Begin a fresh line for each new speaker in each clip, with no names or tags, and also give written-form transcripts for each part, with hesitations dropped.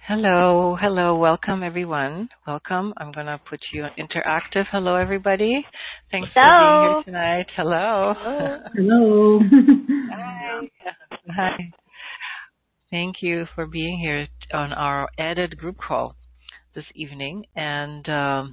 Hello, hello, welcome everyone. Welcome. I'm going to put you on interactive. Hello, everybody. Thanks for being here
Hello.
tonight. Hello.
Hello.
Hi. Hi. Thank you for being here on our added group call this evening. And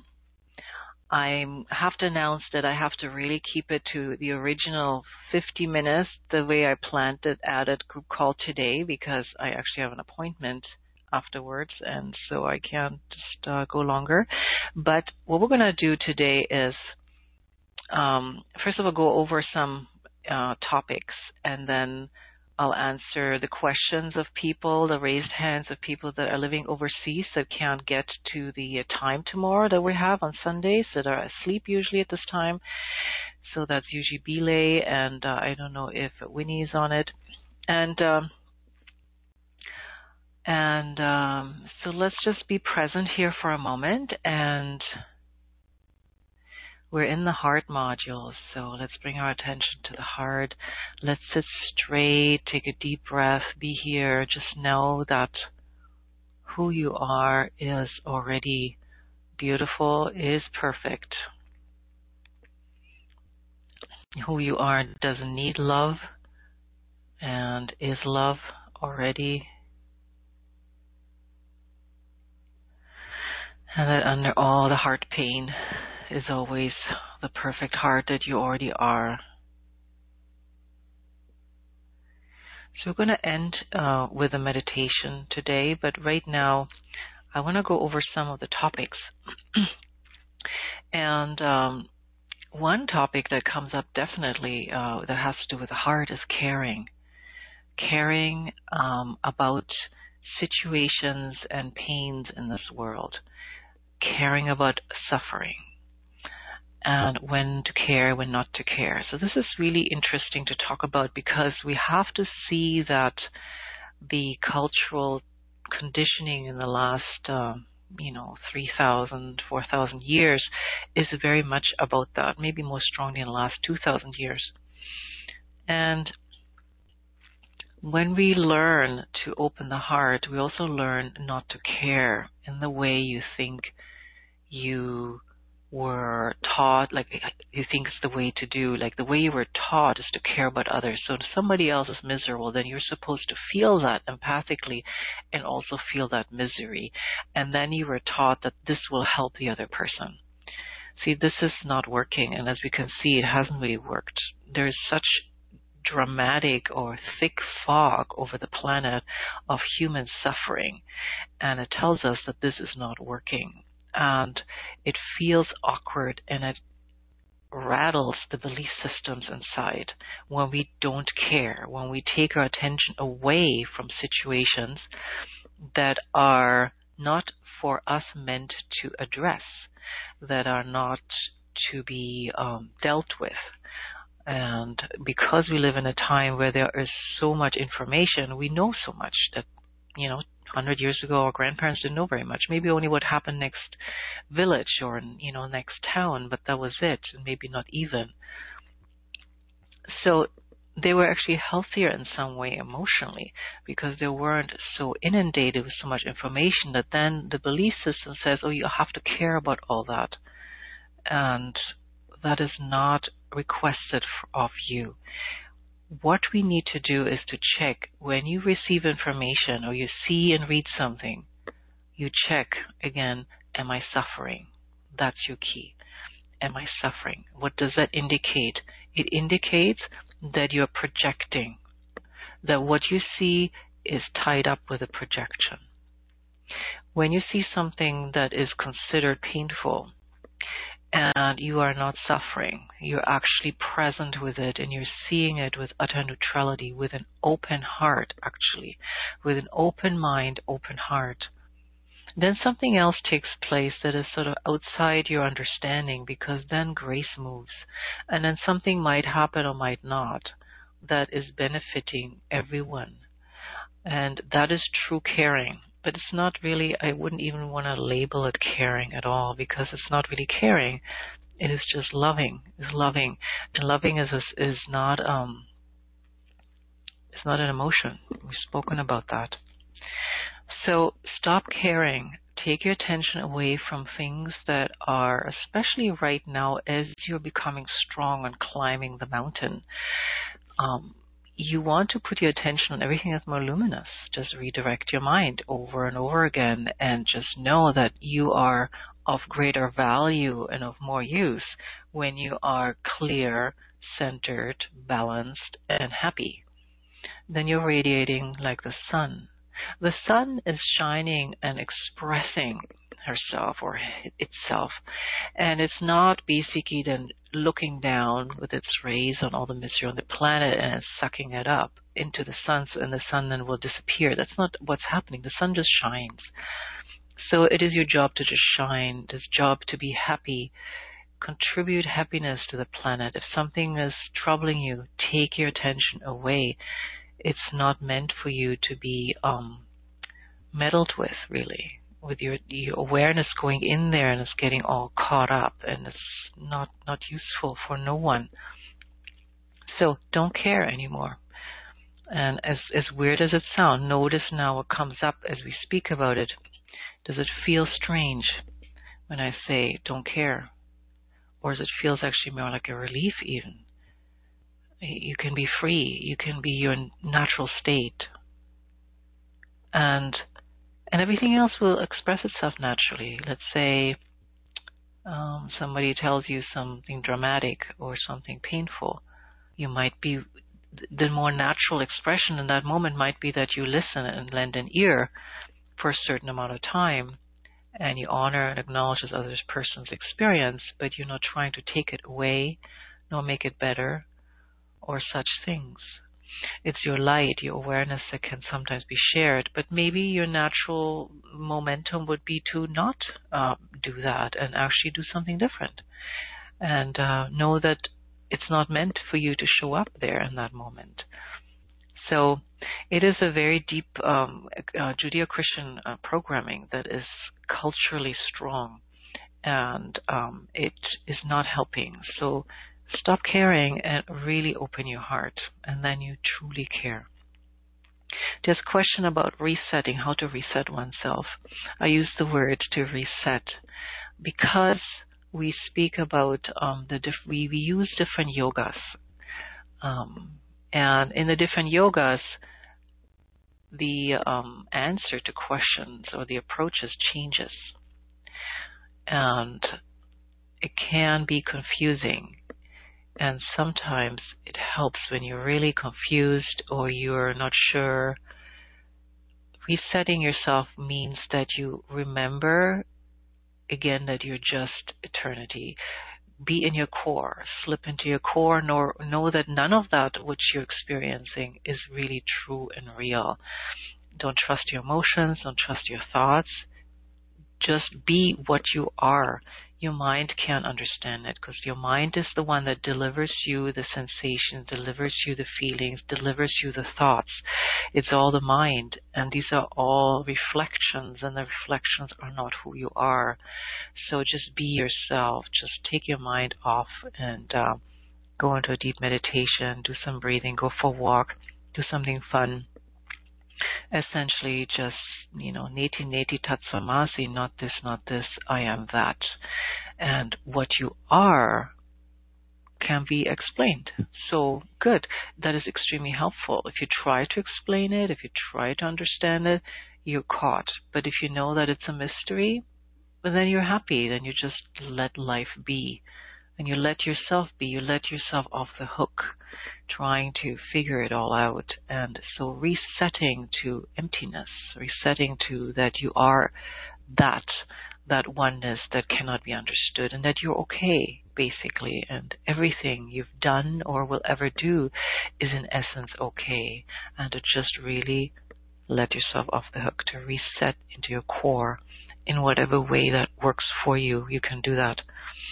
I have to announce that I have to really keep it to the original 50 minutes, the way I planned the added group call today, because I actually have an appointment afterwards, and so I can't just go longer. But what we're going to do today is, first of all, go over some topics, and then I'll answer the questions of people, the raised hands of people that are living overseas that can't get to the time tomorrow that we have on Sundays, that are asleep usually at this time. So that's usually Belay, and I don't know if Winnie is on it. So let's just be present here for a moment, and we're in the heart module, so let's bring our attention to the heart. Let's sit straight, take a deep breath, be here. Just know that who you are is already beautiful, is perfect. Who you are doesn't need love and is love already. And that under all the heart pain is always the perfect heart that you already are. So we're going to end with a meditation today, but right now I want to go over some of the topics. And one topic that comes up definitely that has to do with the heart is caring. Caring about situations and pains in this world. Caring about suffering. And when to care, when not to care. So this is really interesting to talk about, because we have to see that the cultural conditioning in the last 3,000, 4,000 years is very much about that, maybe most strongly in the last 2,000 years. And when we learn to open the heart, we also learn not to care in the way you think you were taught, like you think it's the way to do, like the way you were taught is to care about others. So if somebody else is miserable, then you're supposed to feel that empathically and also feel that misery. And then you were taught that this will help the other person. See, this is not working, and as we can see, it hasn't really worked. There's such dramatic or thick fog over the planet of human suffering, and it tells us that this is not working. And it feels awkward, and it rattles the belief systems inside when we don't care, when we take our attention away from situations that are not for us meant to address, that are not to be dealt with. And because we live in a time where there is so much information, we know so much that, 100 years ago, our grandparents didn't know very much. Maybe only what happened next village or, next town, but that was it, and maybe not even. So they were actually healthier in some way emotionally, because they weren't so inundated with so much information that then the belief system says, oh, you have to care about all that. And that is not requested of you. What we need to do is to check when you receive information or you see and read something, you check again, am I suffering? That's your key. Am I suffering? What does that indicate? It indicates that you're projecting, that what you see is tied up with a projection. When you see something that is considered painful, and you are not suffering, you're actually present with it, and you're seeing it with utter neutrality, with an open heart, actually, with an open mind, open heart. Then something else takes place that is sort of outside your understanding, because then grace moves. And then something might happen or might not that is benefiting everyone. And that is true caring. But it's not really, I wouldn't even want to label it caring at all, because it's not really caring. It is just loving. It's loving. And loving is not it's not an emotion. We've spoken about that. So stop caring. Take your attention away from things that are, especially right now as you're becoming strong and climbing the mountain. You want to put your attention on everything that's more luminous. Just redirect your mind over and over again and just know that you are of greater value and of more use when you are clear, centered, balanced, and happy. Then you're radiating like the sun. The sun is shining and expressing herself or itself, and it's not basically then looking down with its rays on all the misery on the planet and it's sucking it up into the sun, and the sun then will disappear. That's not what's happening. The sun just shines. So it is your job to just shine. It's job to be happy. Contribute happiness to the planet. If something is troubling you, take your attention away. It's not meant for you to be meddled with, really. With your awareness going in there and it's getting all caught up, and it's not useful for no one. So don't care anymore. And as weird as it sounds, notice now what comes up as we speak about it. Does it feel strange when I say don't care? Or does it feel actually more like a relief even? You can be free. You can be your natural state. And everything else will express itself naturally. Let's say somebody tells you something dramatic or something painful. You might be, the more natural expression in that moment might be that you listen and lend an ear for a certain amount of time, and you honor and acknowledge this other person's experience, but you're not trying to take it away nor make it better or such things. It's your light, your awareness that can sometimes be shared, but maybe your natural momentum would be to not do that and actually do something different. And know that it's not meant for you to show up there in that moment. So it is a very deep Judeo-Christian programming that is culturally strong, and it is not helping. So stop caring and really open your heart, and then you truly care. There's a question about resetting, how to reset oneself. I use the word to reset because we speak about we use different yogas. And in the different yogas, the answer to questions or the approaches changes. And it can be confusing. And sometimes it helps when you're really confused or you're not sure. Resetting yourself means that you remember, again, that you're just eternity. Be in your core, slip into your core, know that none of that which you're experiencing is really true and real. Don't trust your emotions, don't trust your thoughts. Just be what you are. Your mind can't understand it because your mind is the one that delivers you the sensations, delivers you the feelings, delivers you the thoughts. It's all the mind, and these are all reflections, and the reflections are not who you are. So just be yourself. Just take your mind off and go into a deep meditation, do some breathing, go for a walk, do something fun. Essentially just, neti neti tatsamasi, not this, I am that. And what you are can be explained. So good. That is extremely helpful. If you try to explain it, if you try to understand it, you're caught. But if you know that it's a mystery, then you're happy. Then you just let life be. And you let yourself be. You let yourself off the hook, trying to figure it all out. And so resetting to emptiness, resetting to that you are that oneness that cannot be understood, and that you're okay, basically, and everything you've done or will ever do is in essence okay, and to just really let yourself off the hook, to reset into your core in whatever way that works for you. You can do that.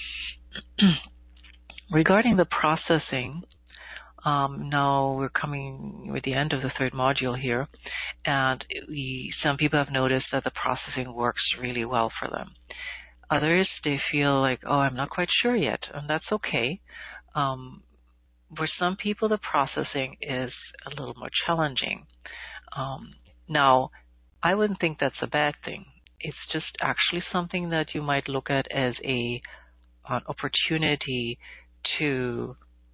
Regarding the processing, now we're coming with the end of the third module here, and some people have noticed that the processing works really well for them. Others, they feel like, I'm not quite sure yet, and that's okay. For some people, the processing is a little more challenging. Now, I wouldn't think that's a bad thing. It's just actually something that you might look at as an opportunity to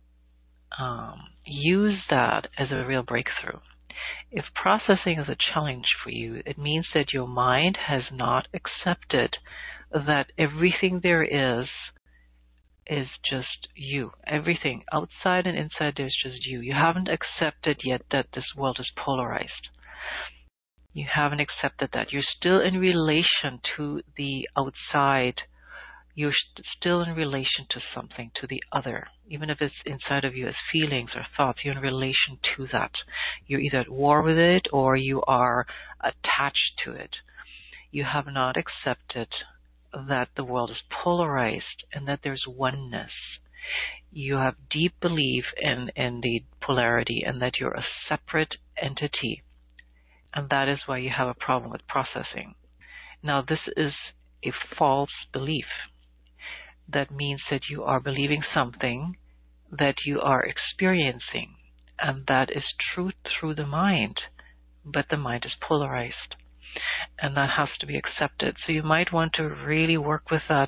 use that as a real breakthrough. If processing is a challenge for you, it means that your mind has not accepted that everything there is just you. Everything outside and inside, there's just you. You haven't accepted yet that this world is polarized. You haven't accepted that. You're still in relation to the outside. You're still in relation to something, to the other. Even if it's inside of you as feelings or thoughts, you're in relation to that. You're either at war with it or you are attached to it. You have not accepted that the world is polarized and that there's oneness. You have deep belief in the polarity and that you're a separate entity. And that is why you have a problem with processing. Now, this is a false belief. That means that you are believing something that you are experiencing, and that is true through the mind, but the mind is polarized, and that has to be accepted. So you might want to really work with that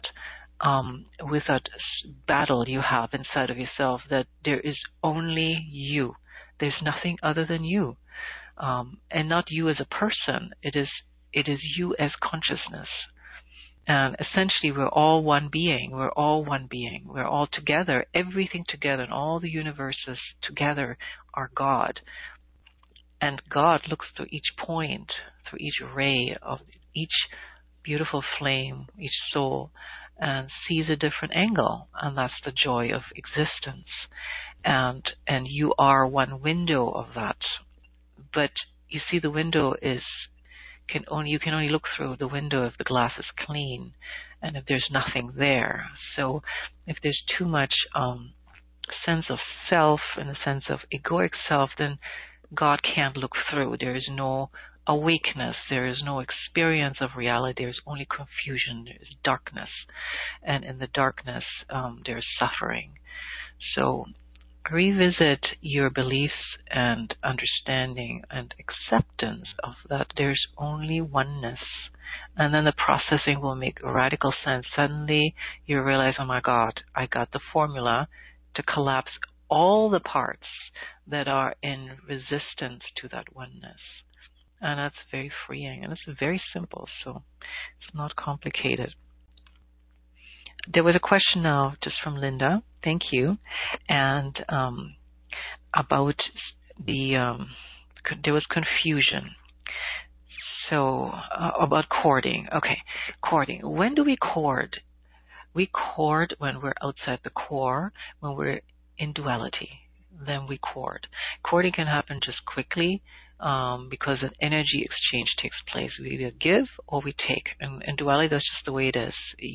battle you have inside of yourself, that there is only you. There's nothing other than you, and not you as a person. It is you as consciousness. And essentially, we're all one being. We're all one being. We're all together. Everything together, and all the universes together are God. And God looks through each point, through each ray of each beautiful flame, each soul, and sees a different angle. And that's the joy of existence. And you are one window of that. But you see, the window you can only look through the window if the glass is clean and if there's nothing there. So if there's too much sense of self and a sense of egoic self, then God can't look through. There is no awakeness. There is no experience of reality. There's only confusion. There's darkness. And in the darkness, there's suffering. So revisit your beliefs and understanding and acceptance of that there's only oneness. And then the processing will make radical sense. Suddenly you realize, oh my God, I got the formula to collapse all the parts that are in resistance to that oneness. And that's very freeing. And it's very simple, so it's not complicated. There was a question now just from Linda. Thank you. And about there was confusion. So about courting. Okay, courting. When do we court? We court when we're outside the core, when we're in duality. Then we court. Courting can happen just quickly because an energy exchange takes place. We either give or we take. And in duality, that's just the way it is.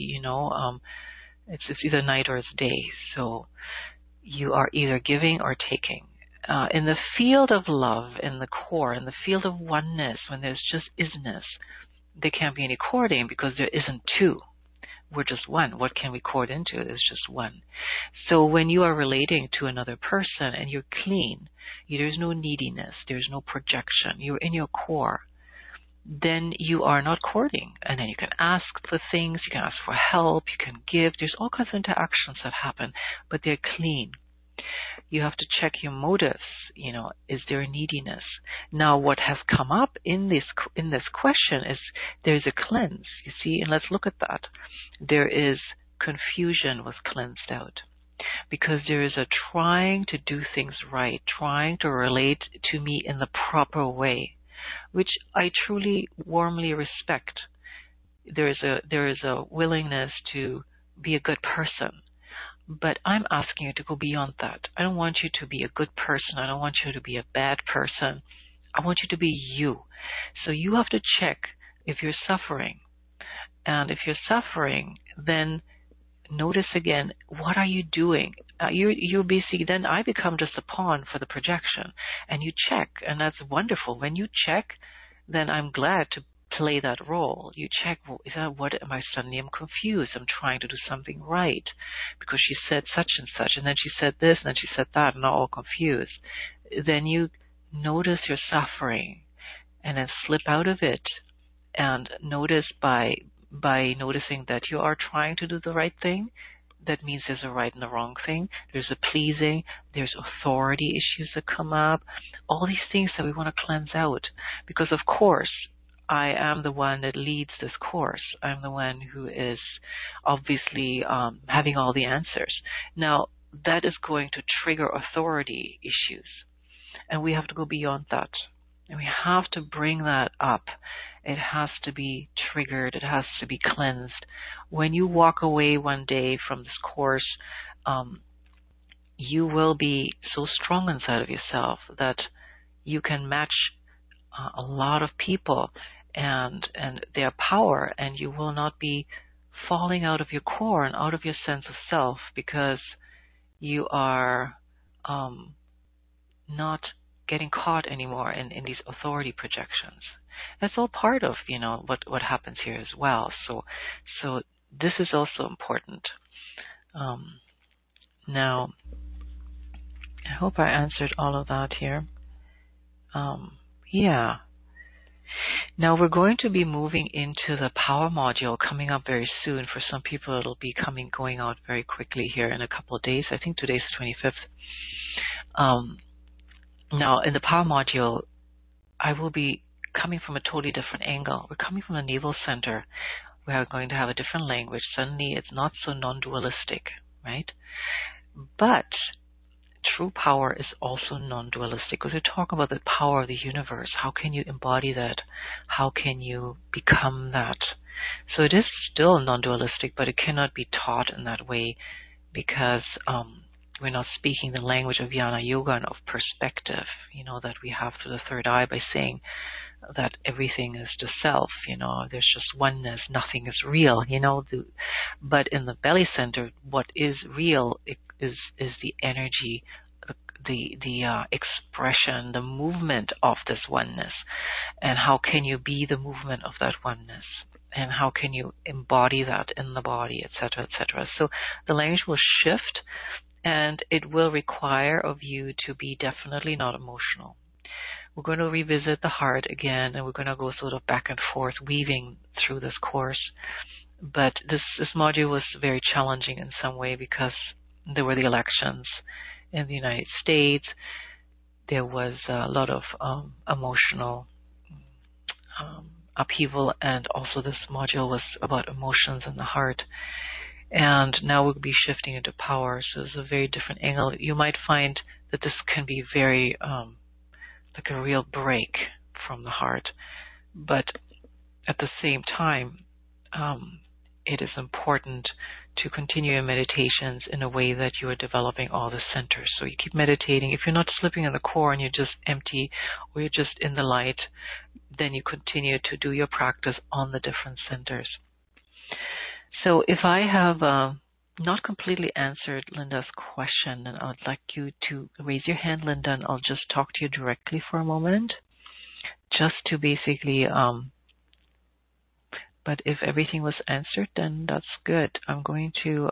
It's either night or it's day. So you are either giving or taking. In the field of love, in the core, in the field of oneness, when there's just isness, there can't be any courting because there isn't two. We're just one. What can we court into? It's just one. So when you are relating to another person and you're clean, there's no neediness, there's no projection, you're in your core, then you are not courting. And then you can ask for things, you can ask for help, you can give. There's all kinds of interactions that happen, but they're clean. You have to check your motives. Is there a neediness? Now, what has come up in this question is there's a cleanse. You see, and let's look at that. There is confusion was cleansed out because there is a trying to do things right, trying to relate to me in the proper way, which I truly warmly respect. There is a willingness to be a good person. But I'm asking you to go beyond that. I don't want you to be a good person. I don't want you to be a bad person. I want you to be you. So you have to check if you're suffering. And if you're suffering, then notice again, what are you doing? You're basically, then I become just a pawn for the projection. And you check, and that's wonderful. When you check, then I'm glad to play that role. You check, what am I suddenly? I'm confused. I'm trying to do something right because she said such and such, and then she said this, and then she said that, and I'm all confused. Then you notice your suffering, and then slip out of it, and notice by noticing that you are trying to do the right thing. That means there's a right and a wrong thing. There's a pleasing. There's authority issues that come up. All these things that we want to cleanse out. Because, of course, I am the one that leads this course. I'm the one who is obviously having all the answers. Now, that is going to trigger authority issues. And we have to go beyond that. And we have to bring that up. It has to be triggered. It has to be cleansed. When you walk away one day from this course, you will be so strong inside of yourself that you can match a lot of people and their power, and you will not be falling out of your core and out of your sense of self because you are not getting caught anymore in these authority projections. That's all part of, what happens here as well. So this is also important. Now, I hope I answered all of that here. Yeah. Now we're going to be moving into the power module coming up very soon. For some people, it'll be going out very quickly here in a couple of days. I think today's the 25th. Now, in the power module, I will be coming from a totally different angle. We're coming from the navel center. We are going to have a different language. Suddenly, it's not so non-dualistic, right? But true power is also non-dualistic, because we're talking about the power of the universe. How can you embody that? How can you become that? So it is still non-dualistic, but it cannot be taught in that way because we're not speaking the language of Jnana Yoga and of perspective, that we have through the third eye by saying that everything is just self, there's just oneness, nothing is real, but in the belly center, what is real is the energy, the expression, the movement of this oneness. And how can you be the movement of that oneness? And how can you embody that in the body, etc., etc. So the language will shift, and it will require of you to be definitely not emotional. We're going to revisit the heart again, and we're going to go sort of back and forth, weaving through this course. But this module was very challenging in some way because there were the elections in the United States. There was a lot of emotional upheaval, and also this module was about emotions in the heart. And now we'll be shifting into power, so it's a very different angle. You might find that this can be very like a real break from the heart, but at the same time, it is important to continue your meditations in a way that you are developing all the centers. So you keep meditating. If you're not slipping in the core and you're just empty or you're just in the light, then you continue to do your practice on the different centers. So if I have not completely answered Linda's question, then I would like you to raise your hand, Linda, and I'll just talk to you directly for a moment, just to basically, but if everything was answered, then that's good. I'm going to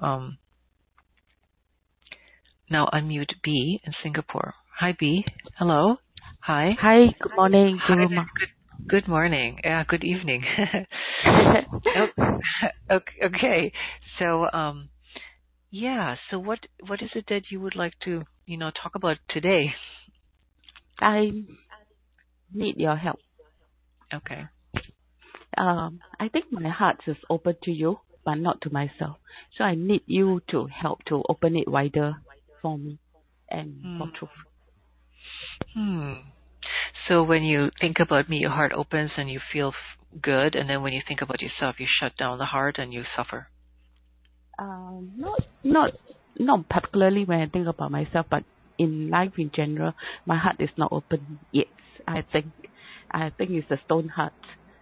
now unmute B in Singapore. Hi, B. Hello. Hi.
Hi, good morning.
Good morning. Yeah, good evening. Okay. So, so what is it that you would like to, talk about today?
I need your help.
Okay.
I think my heart is open to you, but not to myself. So I need you to help to open it wider for me and for truth.
So when you think about me, your heart opens and you feel good, and then when you think about yourself, you shut down the heart and you suffer.
Not particularly when I think about myself, but in life in general, my heart is not open yet. I think it's a stone heart.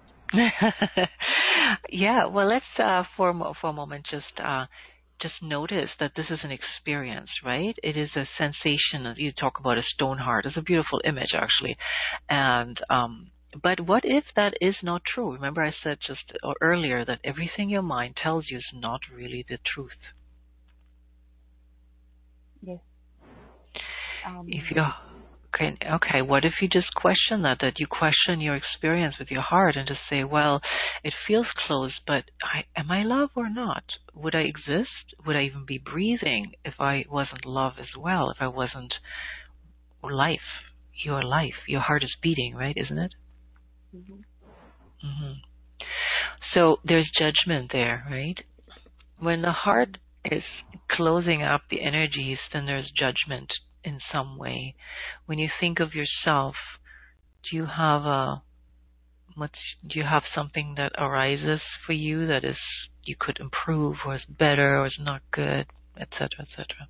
Yeah. Well, let's for a moment just notice that this is an experience, right? It is a sensation. You talk about a stone heart. It's a beautiful image, actually. And but what if that is not true? Remember, I said just earlier that everything your mind tells you is not really the truth.
Yes.
If you Okay. What if you just question that you question your experience with your heart and just say, well, it feels closed, but am I love or not? Would I exist? Would I even be breathing if I wasn't love as well? If I wasn't life? Your life. Your heart is beating, right? Isn't it? Mm-hmm. So there's judgment there, right? When the heart is closing up the energies, then there's judgment in some way. When you think of yourself, do you have something that arises for you that is you could improve, or is better, or is not good, etc., etc.?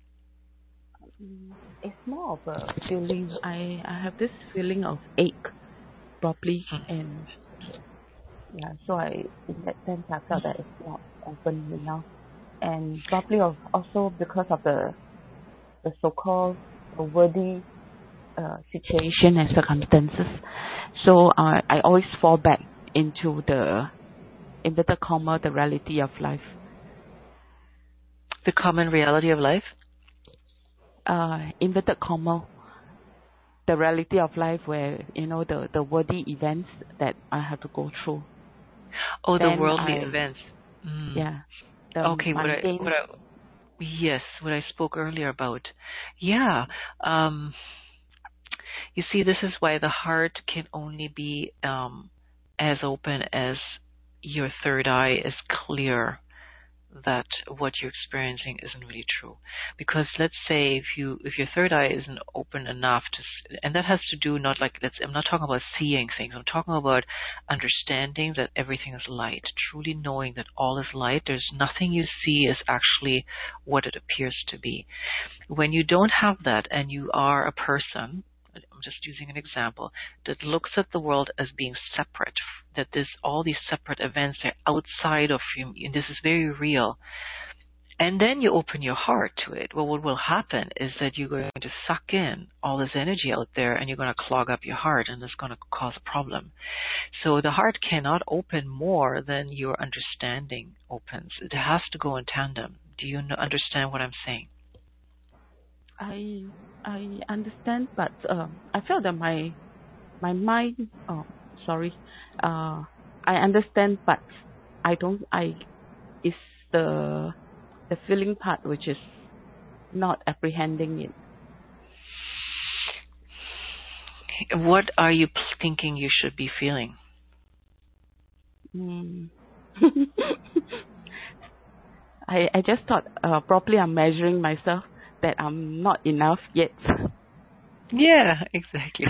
It's more of a feeling. I have this feeling of ache, probably, and so in that sense, I felt that it's not open enough, and probably also because of the so-called worthy situation and circumstances. So I always fall back into the inverted comma, the reality of life.
The common reality of life?
Inverted comma, the reality of life, where the worthy events that I have to go through.
Oh, the worldly events.
Yeah.
Okay, what I spoke earlier about. Yeah. You see, this is why the heart can only be as open as your third eye is clear that what you're experiencing isn't really true. Because let's say if your third eye isn't open enough and that has to do I'm not talking about seeing things, I'm talking about understanding that everything is light, truly knowing that all is light. There's nothing you see is actually what it appears to be. When you don't have that and you are a person, I'm just using an example, that looks at the world as being separate, that there's all these separate events, they're outside of you, and this is very real. And then you open your heart to it. Well, what will happen is that you're going to suck in all this energy out there, and you're going to clog up your heart, and it's going to cause a problem. So the heart cannot open more than your understanding opens. It has to go in tandem. Do you understand what I'm saying?
I understand, but I felt that my mind. I understand, but it's the feeling part which is not apprehending it.
What are you thinking you should be feeling?
I just thought probably I'm measuring myself, that I'm not enough yet.
Yeah, exactly.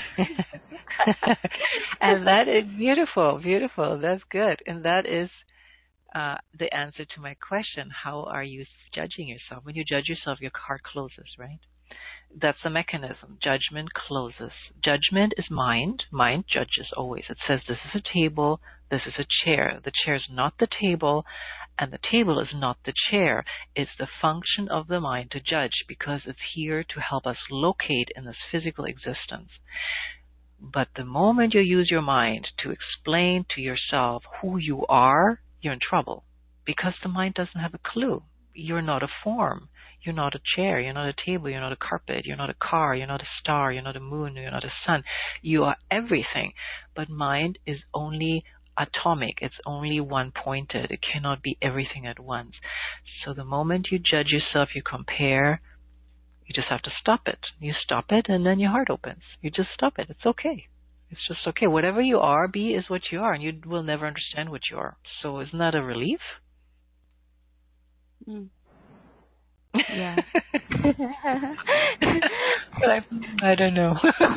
And that is beautiful. That's good. And that is the answer to my question. How are you judging yourself? When you judge yourself, your heart closes, right? That's the mechanism. Judgment closes. Judgment is mind. Mind judges always. It says this is a table, this is a chair. The chair is not the table, and the table is not the chair. It's the function of the mind to judge, because it's here to help us locate in this physical existence. But the moment you use your mind to explain to yourself who you are, you're in trouble, because the mind doesn't have a clue. You're not a form. You're not a chair. You're not a table. You're not a carpet. You're not a car. You're not a star. You're not a moon. You're not a sun. You are everything. But mind is only atomic. It's only one-pointed. It cannot be everything at once. So the moment you judge yourself, you compare, you just have to stop it. You stop it, and then your heart opens. You just stop it. It's okay. It's just okay. Whatever you are, be is what you are, and you will never understand what you are. So isn't that a relief?
Yeah.
I don't know.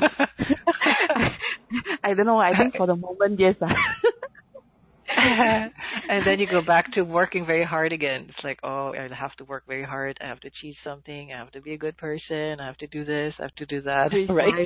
I don't know. I think for the moment, yes.
And then you go back to working very hard again. It's like, oh, I have to work very hard. I have to achieve something. I have to be a good person. I have to do this. I have to do that. Right?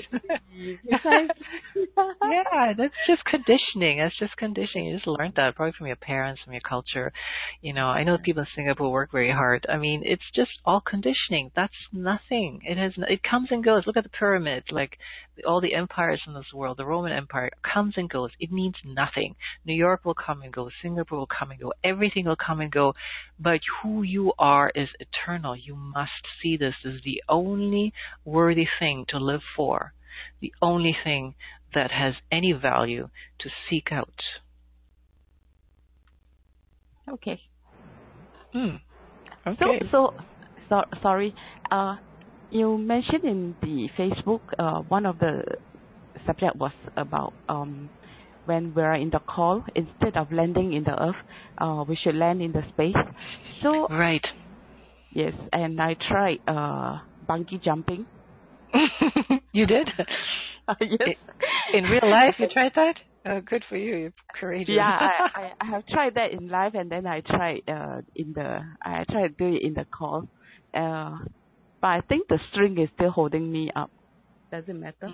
Yeah, that's just conditioning. That's just conditioning. You just learned that probably from your parents, from your culture. You know, I know people in Singapore work very hard. I mean, it's just all conditioning. That's nothing. It comes and goes. Look at the pyramids. Like all the empires in this world, the Roman Empire comes and goes. It means nothing. New York will come and go. Singapore will come and go. Everything will come and go. But who you are is eternal. You must see this as the only worthy thing to live for. the only thing that has any value to seek out.
Okay.
Okay.
Sorry. You mentioned in the Facebook, one of the subject was about when we're in the call, instead of landing in the earth, we should land in the space. So
right.
Yes, and I tried bungee jumping.
You did?
Yes.
In real life, you tried that? Good for you. You're courageous.
Yeah, I have tried that in life, and then I tried I tried to do it in the call. But I think the string is still holding me up. Does it matter?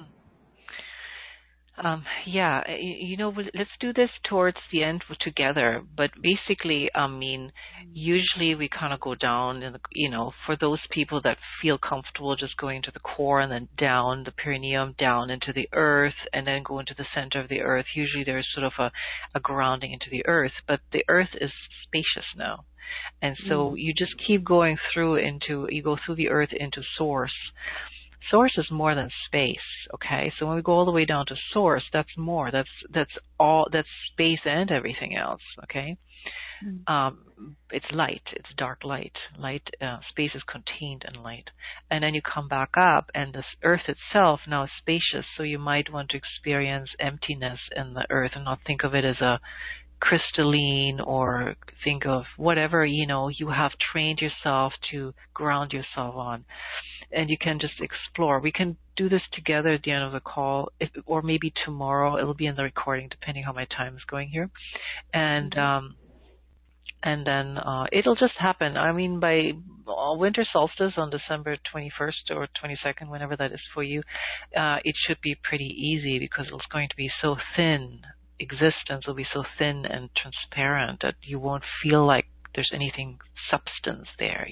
Yeah, let's do this towards the end together. But basically, usually we kind of go down, and for those people that feel comfortable just going to the core and then down the perineum, down into the earth, and then go into the center of the earth. Usually there's sort of a grounding into the earth, but the earth is spacious now. And so you just keep going you go through the earth into source. Source is more than space, okay? So when we go all the way down to source, that's more. That's all. That's space and everything else, okay? It's light. It's dark light. Space is contained in light. And then you come back up, and this earth itself now is spacious. So you might want to experience emptiness in the earth and not think of it as a crystalline, or think of whatever you have trained yourself to ground yourself on, and you can just explore. We can do this together at the end of the call, or maybe tomorrow. It'll be in the recording depending how my time is going here, and then it'll just happen. By winter solstice on December 21st or 22nd, whenever that is for you, it should be pretty easy, because it's going to be so thin. Existence will be so thin and transparent that you won't feel like there's anything substance there,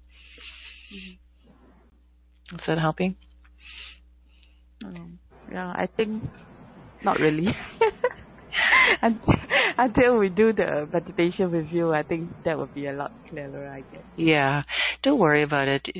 Is that helping?
Yeah, I think not really. Until we do the meditation with you, I think that would be a lot clearer, I guess.
Yeah, don't worry about it.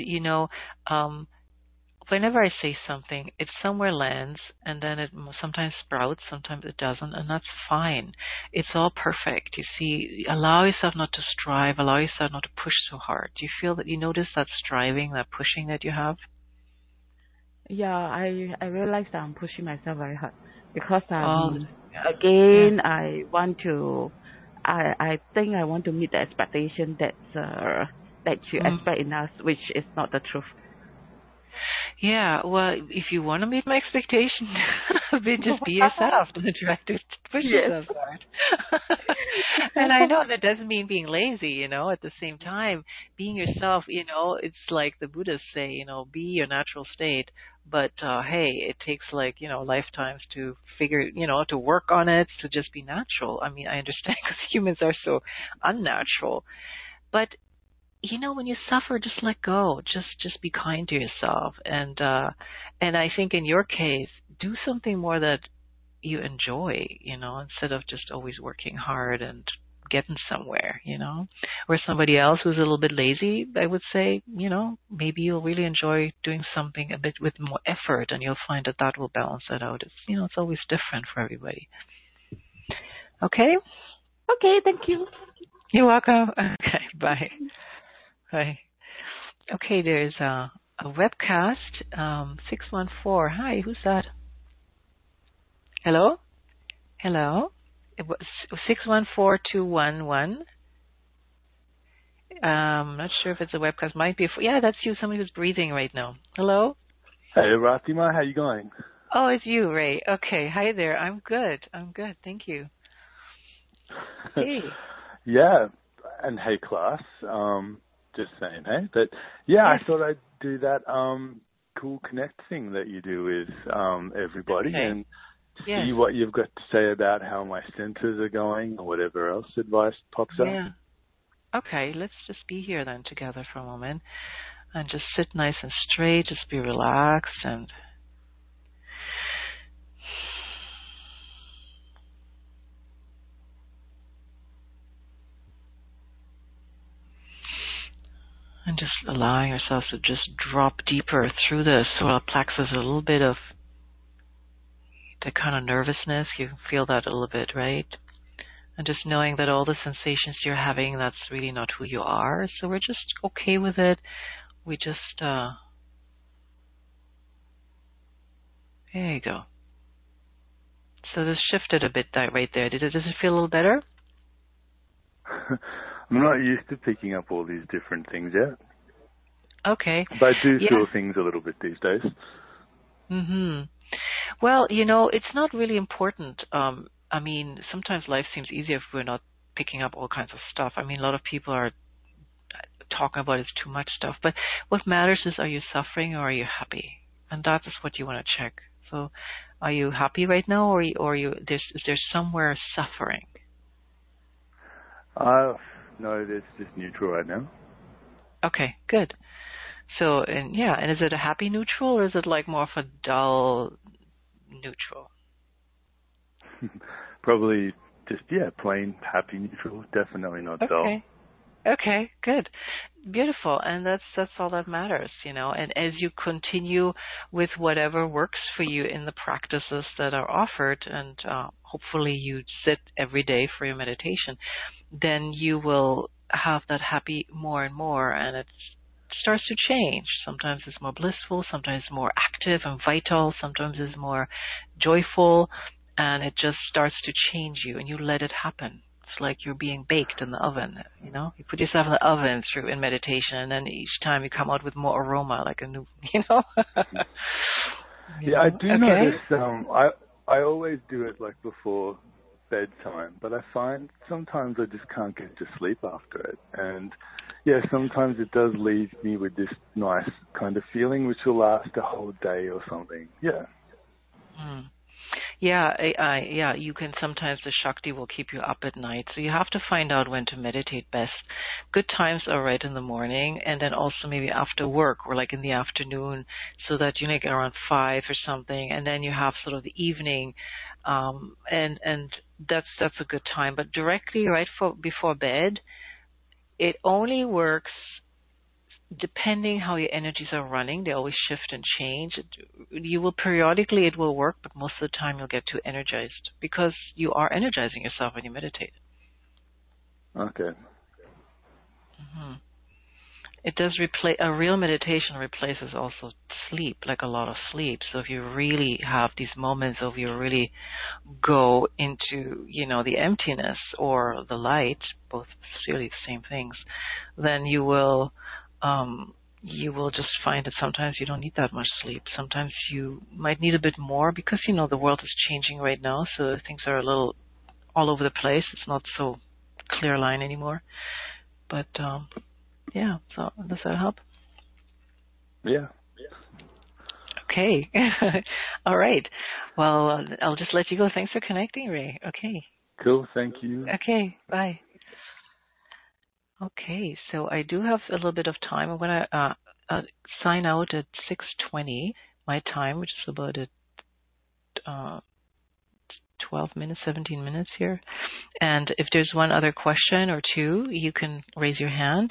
Whenever I say something, it somewhere lands, and then it sometimes sprouts, sometimes it doesn't, and that's fine. It's all perfect. You see, allow yourself not to strive, allow yourself not to push so hard. Do you feel that you notice that striving, that pushing that you have?
Yeah, I realize that I'm pushing myself very hard, because I want to, I think I want to meet the expectation that you expect in us, which is not the truth.
Yeah, well, if you want to meet my expectation, just be yourself. Don't try to push yourself hard. And I know that doesn't mean being lazy, at the same time. Being yourself, it's like the Buddhists say, be your natural state. But, hey, it takes lifetimes to figure, to work on it, to just be natural. I understand, because humans are so unnatural. But when you suffer, just let go. Just be kind to yourself. And I think in your case, do something more that you enjoy, instead of just always working hard and getting somewhere, Or somebody else who's a little bit lazy, I would say, maybe you'll really enjoy doing something a bit with more effort, and you'll find that will balance that out. It's, it's always different for everybody. Okay?
Okay, thank you.
You're welcome. Okay, bye. Hi. Okay, there's a webcast, 614. Hi, who's that? Hello? It was 614211. Not sure if it's a webcast. Might be. Yeah, that's you. Somebody who's breathing right now. Hello?
Hey, Ratima, how you going?
Oh, it's you, Ray. Okay, hi there. I'm good. Thank you. Hey.
Yeah, and hey, class. Just saying, hey. But yeah, yes. I thought I'd do that cool connect thing that you do with everybody, and see what you've got to say about how my centers are going, or whatever else advice pops up.
Yeah. Okay, let's just be here then together for a moment, and just sit nice and straight. Just be relaxed and just allowing yourself to just drop deeper through the solar plexus, a little bit of that kind of nervousness. You feel that a little bit, right? And just knowing that all the sensations you're having, that's really not who you are. So we're just okay with it. We just, there you go. So this shifted a bit right there. Does it feel a little better?
I'm not used to picking up all these different things yet.
Okay.
But I do feel things a little bit these days.
Well, it's not really important. I mean, sometimes life seems easier if we're not picking up all kinds of stuff. I mean, a lot of people are talking about it's too much stuff. But what matters is, are you suffering or are you happy? And that is what you want to check. So are you happy right now, or is there somewhere suffering?
No, it's just neutral right now.
Okay, good. So, and is it a happy neutral, or is it like more of a dull neutral?
Probably just, plain happy neutral. Definitely not dull.
Okay, good. Beautiful. And that's all that matters, And as you continue with whatever works for you in the practices that are offered, and hopefully you sit every day for your meditation, then you will have that happy more and more, and it starts to change. Sometimes it's more blissful, sometimes it's more active and vital, sometimes it's more joyful, and it just starts to change you, and you let it happen. It's like you're being baked in the oven, You put yourself in the oven in meditation, and then each time you come out with more aroma, like a new,
Yeah, I do notice, I always do it like before bedtime, but I find sometimes I just can't get to sleep after it. And sometimes it does leave me with this nice kind of feeling which will last a whole day or something. Yeah.
Yeah, you can sometimes, the Shakti will keep you up at night. So you have to find out when to meditate best. Good times are right in the morning, and then also maybe after work or like in the afternoon, so that you make it around 5 or something, and then you have sort of the evening, and that's a good time. But directly before bed, it only works depending how your energies are running. They always shift and change. Periodically it will work, but most of the time you'll get too energized, because you are energizing yourself when you meditate.
Okay.
It does a real meditation replaces also sleep, like a lot of sleep. So if you really have these moments of you really go into, the emptiness or the light, both really the same things, then you will just find that sometimes you don't need that much sleep. Sometimes you might need a bit more, because, the world is changing right now, so things are a little all over the place. It's not so clear line anymore. But, so does that help?
Yeah.
Okay. All right. Well, I'll just let you go. Thanks for connecting, Ray. Okay.
Cool. Thank you.
Okay. Bye. Okay, so I do have a little bit of time. I'm going to sign out at 6:20 my time, which is about 12 minutes, 17 minutes here. And if there's one other question or two, you can raise your hand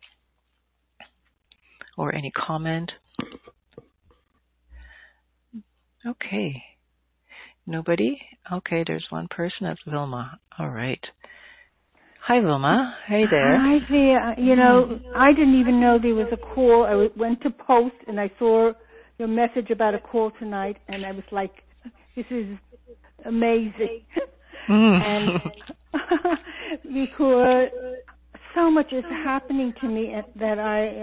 or any comment. Okay. Nobody? Okay, there's one person. That's Vilma. All right. Hi, Vilma. Hey there.
Hi there. I didn't even know there was a call. I went to post and I saw your message about a call tonight, and I was like, this is amazing. And because so much is happening to me that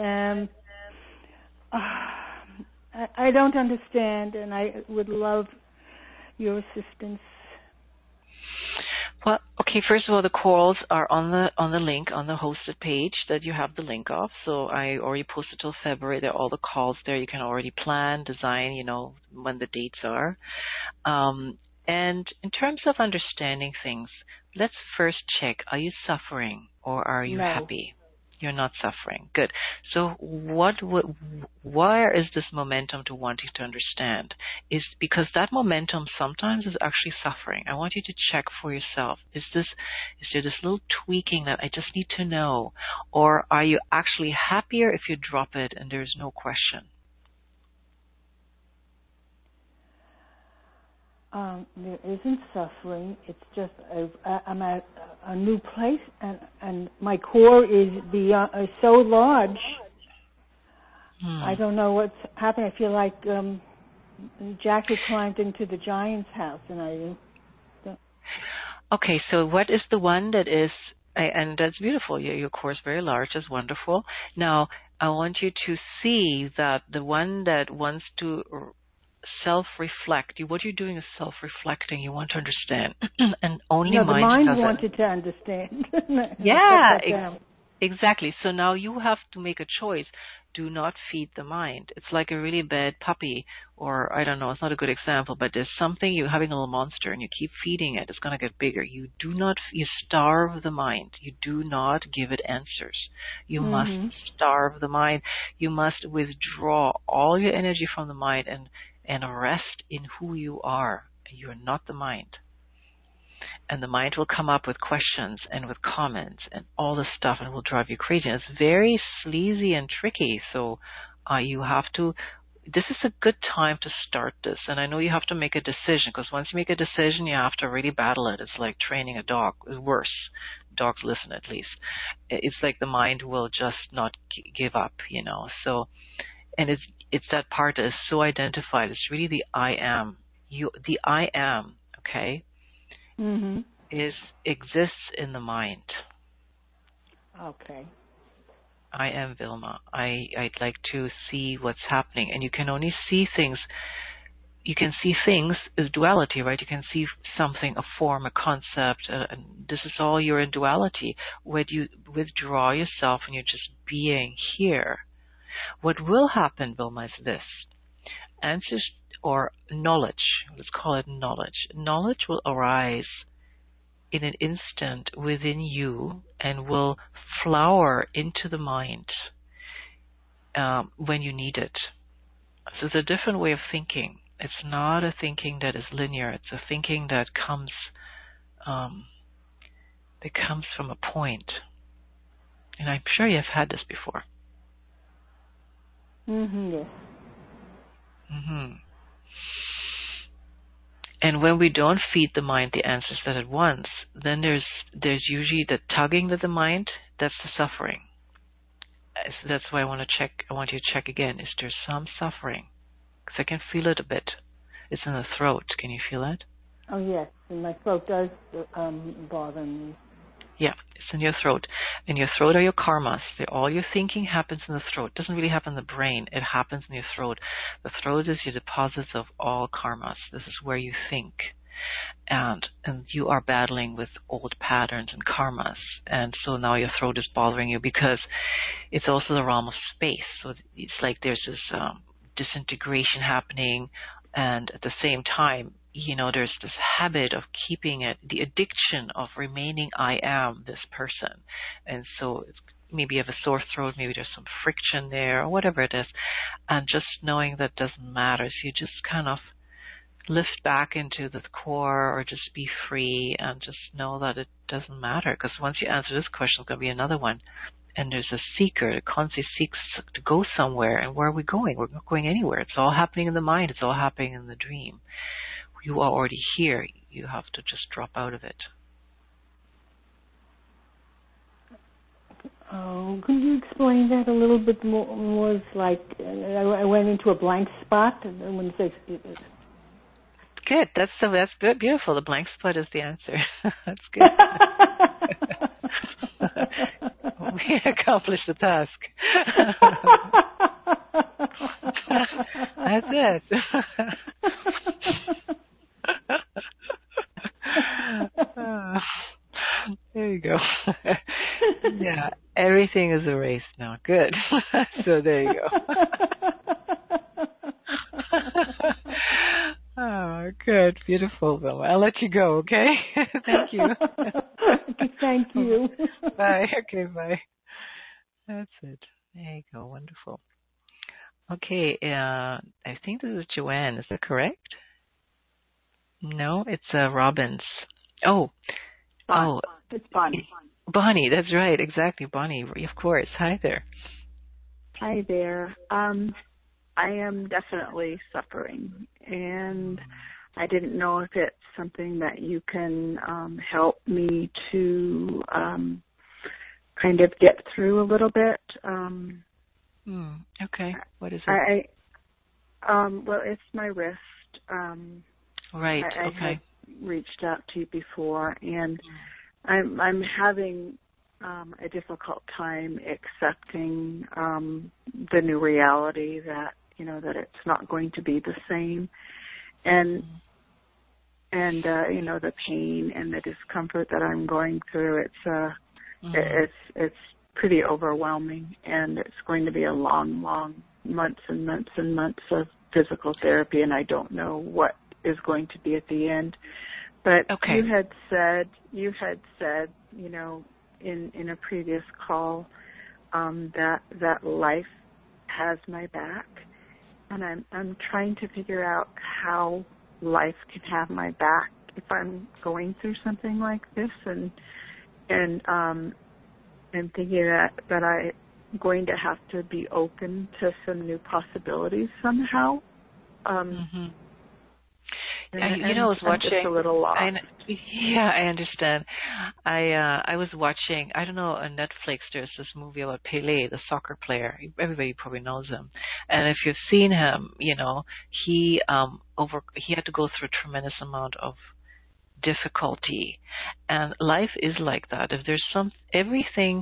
I don't understand, and I would love your assistance.
Well, okay, first of all, the calls are on the link on the hosted page that you have the link of. So I already posted till February. There are all the calls there. You can already plan, design, when the dates are. And in terms of understanding things, let's first check, are you suffering or are you happy? You're not suffering. Good. So where is this momentum to wanting to understand? Is because that momentum sometimes is actually suffering. I want you to check for yourself. Is there this little tweaking that I just need to know? Or are you actually happier if you drop it and there's no question?
There isn't suffering. It's just I'm at a new place, and my core is so large. I don't know what's happening. I feel like Jackie climbed into the giant's house, and I.
Okay, so what is the one that is, and that's beautiful. Your core is very large. That's wonderful. Now, I want you to see that the one that wants to self-reflect, what you're doing is self-reflecting. You want to understand, and only
the mind
does
wanted to understand.
Yeah, exactly. So now you have to make a choice. Do not feed the mind. It's like a really bad puppy, or I don't know, it's not a good example, but there's something, you're having a little monster and you keep feeding it, it's going to get bigger. You starve the mind. You do not give it answers. You must starve the mind. You must withdraw all your energy from the mind and rest in who you are. You are not the mind. And the mind will come up with questions and with comments and all this stuff, and will drive you crazy. And it's very sleazy and tricky. So you have to, this is a good time to start this. And I know you have to make a decision, because once you make a decision, you have to really battle it. It's like training a dog. It's worse. Dogs listen, at least. It's like the mind will just not give up, So, and it's that part that is so identified. It's really the I am. The I am, okay? Exists in the mind.
Okay.
I am Vilma. I'd like to see what's happening, and you can only see things. You can see things as duality, right? You can see something, a form, a concept, and this is all you're in duality. When you withdraw yourself and you're just being here, what will happen, Vilma, is this: answers or knowledge. Let's call it knowledge. Knowledge will arise in an instant within you and will flower into the mind when you need it. So it's a different way of thinking. It's not a thinking that is linear. It's a thinking that comes from a point. And I'm sure you've had this before.
Yes.
And when we don't feed the mind the answers that it wants, then there's usually the tugging of the mind. That's the suffering. So that's why I want you to check again. Is there some suffering? Because I can feel it a bit. It's in the throat. Can you feel it?
Oh yes, and my throat does bother me.
Yeah, it's in your throat. In your throat are your karmas. All your thinking happens in the throat. It doesn't really happen in the brain. It happens in your throat. The throat is your deposits of all karmas. This is where you think. And you are battling with old patterns and karmas. And so now your throat is bothering you because it's also the realm of space. So it's like there's this disintegration happening. And at the same time, there's this habit of keeping it, the addiction of remaining I am this person. And so maybe you have a sore throat, maybe there's some friction there, or whatever it is. And just knowing that doesn't matter. So you just kind of lift back into the core, or just be free and just know that it doesn't matter. Because once you answer this question, there's going to be another one. And there's a seeker that constantly seeks to go somewhere. And where are we going? We're not going anywhere. It's all happening in the mind. It's all happening in the dream. You are already here. You have to just drop out of it.
Oh, could you explain that a little bit more? It's like I went into a blank spot, and when you say
good, that's good, beautiful. The blank spot is the answer. That's good. We accomplished the task. That's it. There you go. Yeah, everything is erased now. Good. So there you go. Oh, good. Beautiful, Bill. I'll let you go, okay? Thank you.
Thank you.
Bye. Okay, bye. That's it. There you go. Wonderful. Okay, I think this is Joanne. Is that correct? No, it's Robbins. Oh.
It's Bonnie.
Bonnie, that's right. Exactly, Bonnie. Of course. Hi there.
Hi there. I am definitely suffering, and I didn't know if it's something that you can help me to kind of get through a little bit.
Okay. What is it?
Well, it's my wrist.
Right.
I
Okay.
had reached out to you before, and I'm having a difficult time accepting the new reality that that it's not going to be the same, and the pain and the discomfort that I'm going through. It's pretty overwhelming, and it's going to be a long months and months and months of physical therapy, and I don't know what is going to be at the end. But you had said, in a previous call, that life has my back, and I'm trying to figure out how life can have my back if I'm going through something like this, and thinking that I'm going to have to be open to some new possibilities somehow.
I was watching.
I'm just a little lost.
I understand. I was watching. I don't know, on Netflix. There's this movie about Pelé, the soccer player. Everybody probably knows him. And if you've seen him, he had to go through a tremendous amount of difficulty, and life is like that. If there's every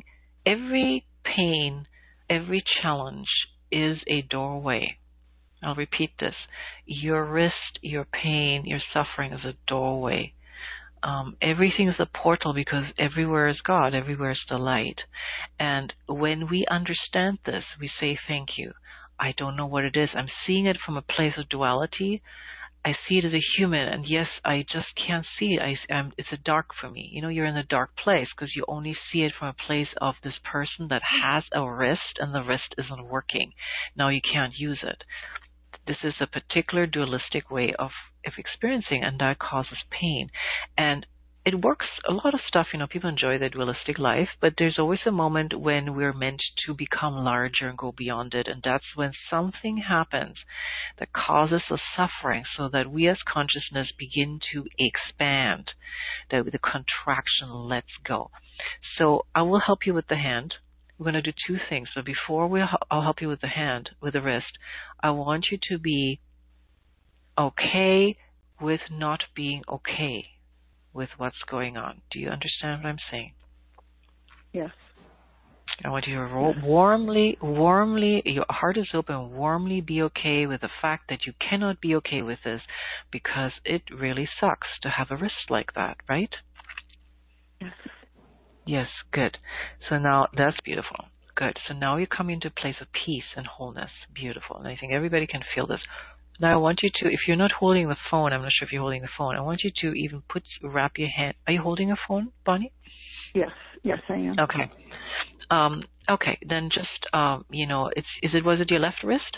pain, every challenge is a doorway. I'll repeat this. Your wrist, your pain, your suffering is a doorway. Everything is a portal, because everywhere is God, everywhere is the light. And when we understand this, we say, thank you. I don't know what it is. I'm seeing it from a place of duality. I see it as a human, and yes, I just can't see it. It's a dark for me. You're in a dark place because you only see it from a place of this person that has a wrist, and the wrist isn't working. Now you can't use it. This is a particular dualistic way of experiencing, and that causes pain. And it works, a lot of stuff, people enjoy the dualistic life, but there's always a moment when we're meant to become larger and go beyond it, and that's when something happens that causes us suffering, so that we as consciousness begin to expand, that the contraction lets go. So I will help you with the hand. We're going to do two things. So before I'll help you with the hand, with the wrist, I want you to be okay with not being okay with what's going on. Do you understand what I'm saying?
Yes.
I want you to warmly, your heart is open, warmly be okay with the fact that you cannot be okay with this, because it really sucks to have a wrist like that, right?
Yes.
Yes, good. So now that's beautiful. Good. So now you come into a place of peace and wholeness. Beautiful. And I think everybody can feel this. Now I want you to, if you're not holding the phone, I'm not sure if you're holding the phone, I want you to even wrap your hand. Are you holding a phone, Bonnie?
Yes, I am.
Okay. Okay, then just, was it your left wrist?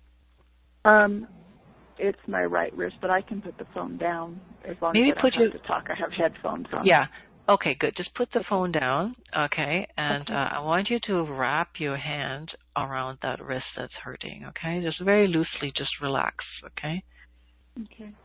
It's my right wrist, but I can put the phone down as long
Maybe
as I don't have to talk. I have headphones on.
Yeah. Okay, good. Just put the phone down, okay? And I want you to wrap your hand around that wrist that's hurting, okay? Just very loosely, just relax, okay?
Okay.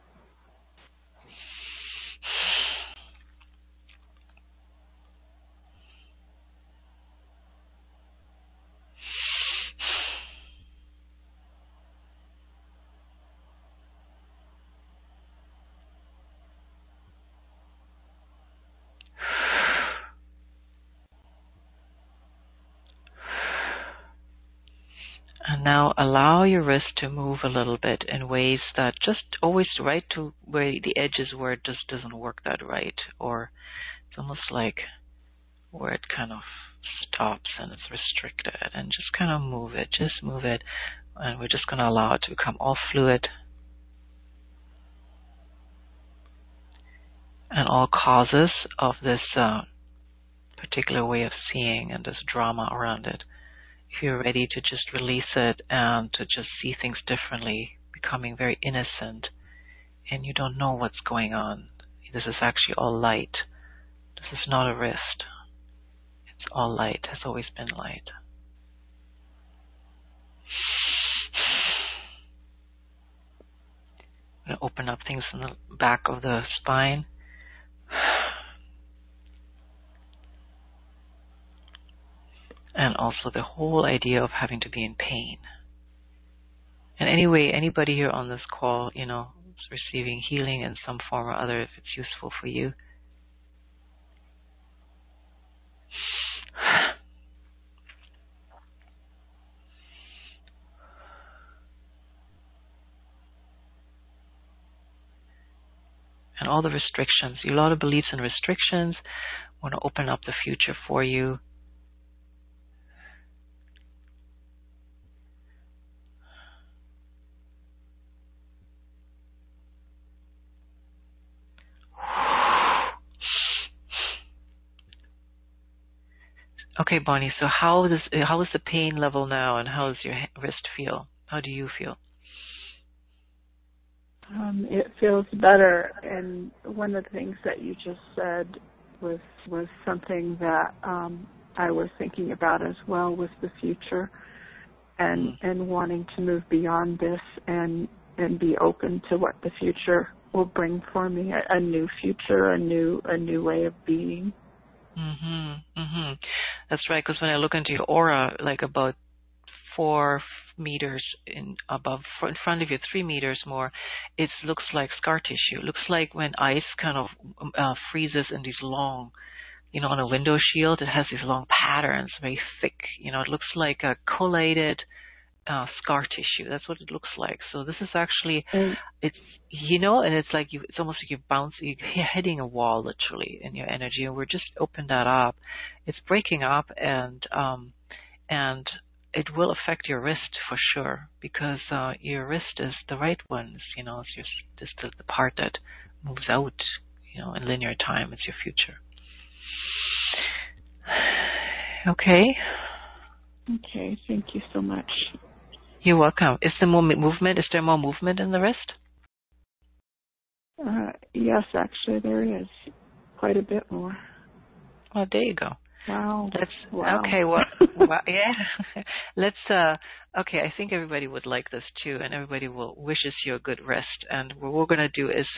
And now allow your wrist to move a little bit in ways that just always right to where the edge is, where it just doesn't work that right. Or it's almost like where it kind of stops and it's restricted. And just kind of move it. Just move it. And we're just going to allow it to become all fluid. And all causes of this particular way of seeing and this drama around it. If you're ready to just release it and to just see things differently, becoming very innocent, and you don't know what's going on. This is actually all light. This is not a wrist. It's all light. Has always been light. I'm going to open up things in the back of the spine. And also the whole idea of having to be in pain. And anyway, anybody here on this call, is receiving healing in some form or other, if it's useful for you. And all the restrictions. A lot of beliefs and restrictions. I want to open up the future for you. Okay, Bonnie, so how is the pain level now, and how does your wrist feel? How do you feel?
It feels better, and one of the things that you just said was something that I was thinking about as well, was the future, and wanting to move beyond this and be open to what the future will bring for me, a new future, a new way of being.
That's right, because when I look into your aura, like about 4 meters in front of you, 3 meters more, it looks like scar tissue. It looks like when ice kind of freezes in these long, on a window shield, it has these long patterns, very thick. It looks like a collated scar tissue. That's what it looks like. So this is actually, it's, and it's like it's almost like you're hitting a wall literally in your energy, and we're just opened that up. It's breaking up, and it will affect your wrist for sure, because your wrist is the right one. It's just the part that moves out, in linear time. It's your future. Okay.
Okay. Thank you so much.
You're welcome. Is there more movement? Is there more movement in the wrist?
Yes, actually, there is quite a bit more.
Well, there you go.
Wow.
Wow. Okay. Well, yeah. Let's. Okay. I think everybody would like this too, and everybody wishes you a good rest. And what we're going to do is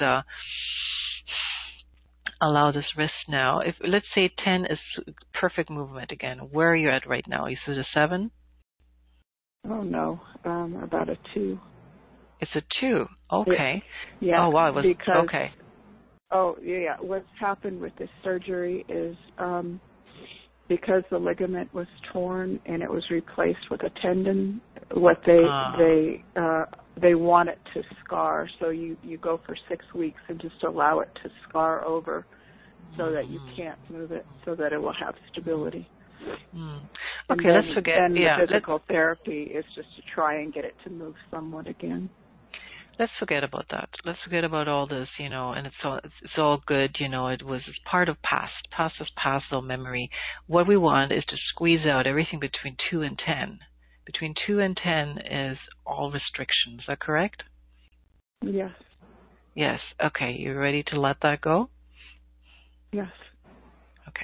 allow this rest now. If let's say 10 is perfect movement again, where are you at right now? Is it a 7?
Oh no, about a 2.
It's a 2. Okay.
Yeah.
Oh wow.
Because,
okay.
Oh yeah. What's happened with this surgery is because the ligament was torn and it was replaced with a tendon. What they want it to scar, so you go for 6 weeks and just allow it to scar over, so that you can't move it, so that it will have stability.
Okay,
then,
let's forget.
And the physical therapy is just to try and get it to move somewhat again.
Let's forget about that. Let's forget about all this, and it's all good, it was part of past. Past is past, all memory. What we want is to squeeze out everything between 2 and 10. Between 2 and 10 is all restrictions. Is that correct?
Yes.
Yes. Okay. You ready to let that go?
Yes.
Okay.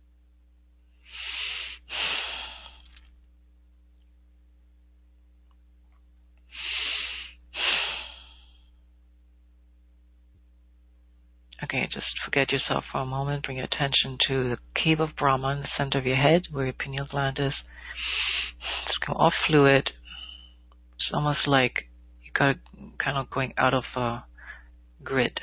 Okay, just forget yourself for a moment. Bring your attention to the cave of Brahma in the center of your head, where your pineal gland is. Just come off fluid. It's almost like you got kind of going out of a grid.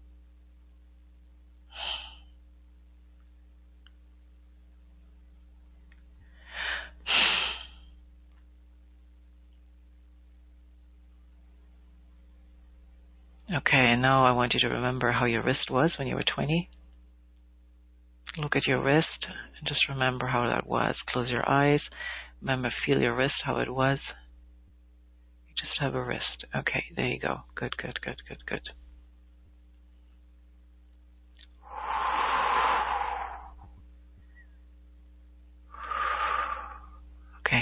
Okay, and now I want you to remember how your wrist was when you were 20. Look at your wrist and just remember how that was. Close your eyes. Remember, feel your wrist, how it was. You just have a wrist. Okay, there you go. Good, good, good, good, good. Okay.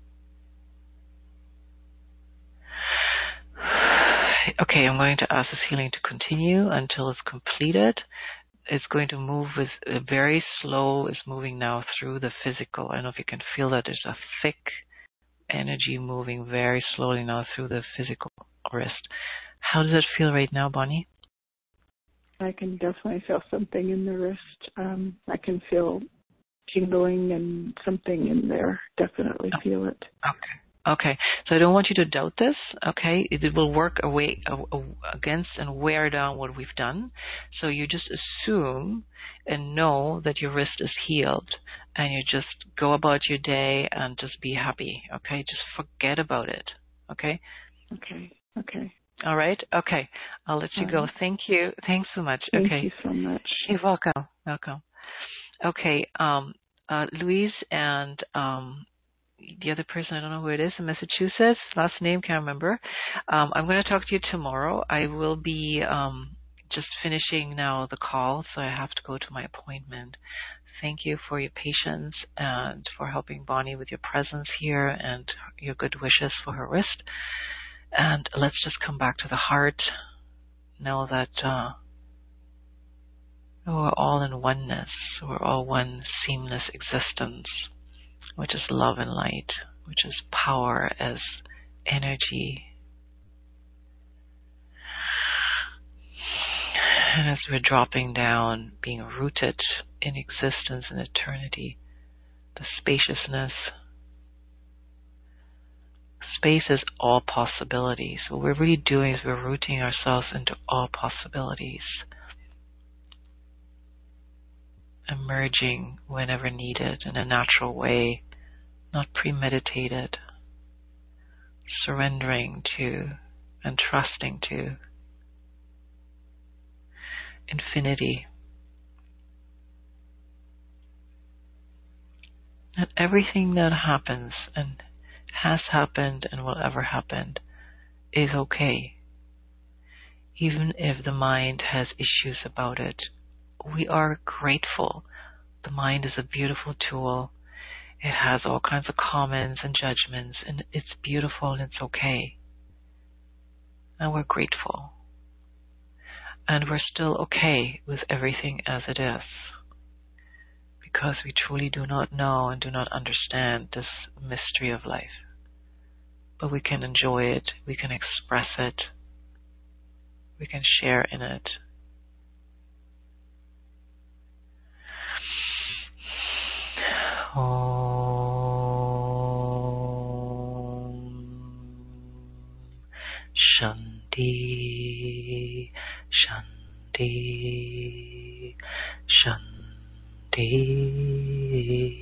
Okay, I'm going to ask this healing to continue until it's completed. It's going to move with very slow. It's moving now through the physical. I don't know if you can feel that. There's a thick energy moving very slowly now through the physical wrist. How does it feel right now, Bonnie?
I can definitely feel something in the wrist. I can feel tingling and something in there. Definitely feel it.
Okay. So I don't want you to doubt this. Okay. It will work away against and wear down what we've done. So you just assume and know that your wrist is healed, and you just go about your day and just be happy. Okay. Just forget about it. Okay.
Okay.
All right. Okay. I'll let you go. Thank you. Thanks so much.
Thank you so much.
You're welcome. Okay. Louise and the other person, I don't know who it is, in Massachusetts, last name, can't remember. I'm going to talk to you tomorrow. I will be just finishing now the call, so I have to go to my appointment. Thank you for your patience and for helping Bonnie with your presence here and your good wishes for her wrist. And let's just come back to the heart. Know that we're all in oneness. We're all one seamless existence, which is love and light, which is power as energy. And as we're dropping down, being rooted in existence and eternity, the spaciousness. Space is all possibilities. What we're really doing is we're rooting ourselves into all possibilities, emerging whenever needed in a natural way, not premeditated, surrendering to and trusting to infinity. And everything that happens and has happened and will ever happen is okay. Even if the mind has issues about it, we are grateful. The mind is a beautiful tool. It has all kinds of comments and judgments, and it's beautiful and it's okay. And we're grateful. And we're still okay with everything as it is, because we truly do not know and do not understand this mystery of life. But we can enjoy it, we can express it, we can share in it. Shanti, Shanti, Shanti.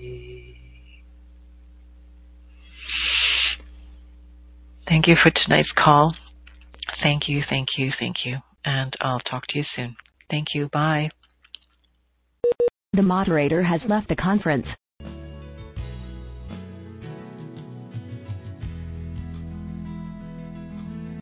Thank you for tonight's call. Thank you. And I'll talk to you soon. Thank you. Bye.
The moderator has left the conference.